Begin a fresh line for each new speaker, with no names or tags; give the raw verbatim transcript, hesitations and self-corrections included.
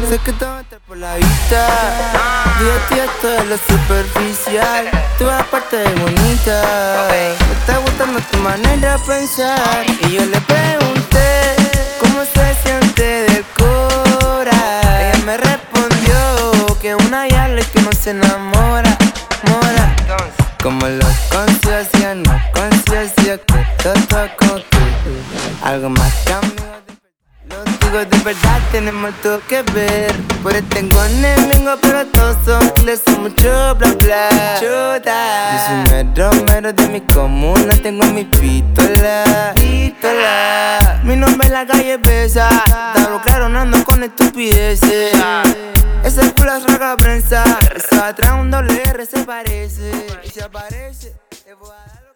Sé que te va a entrar por la vista. Día a día esto es lo superficial. Tú aparte de bonita. Me está gustando tu manera de pensar. Y yo le pregunté cómo se siente del cora. Ella me respondió que una yale que no se enamora, mora. Como los conciencia, no conciencia, que todo con que algo más cambio. Los digo de verdad, tenemos todo que ver. Por ahí tengo enemigos, pero todos son kiles, son mucho bla bla. Chuta. Yo soy mero mero de mi comuna, tengo mi pistola, pistola. Mi nombre en la calle pesa, está claro, no ando con estupideces. Ese culo es raga prensa, eso atrás un doble R se parece. Y si aparece, te voy a dar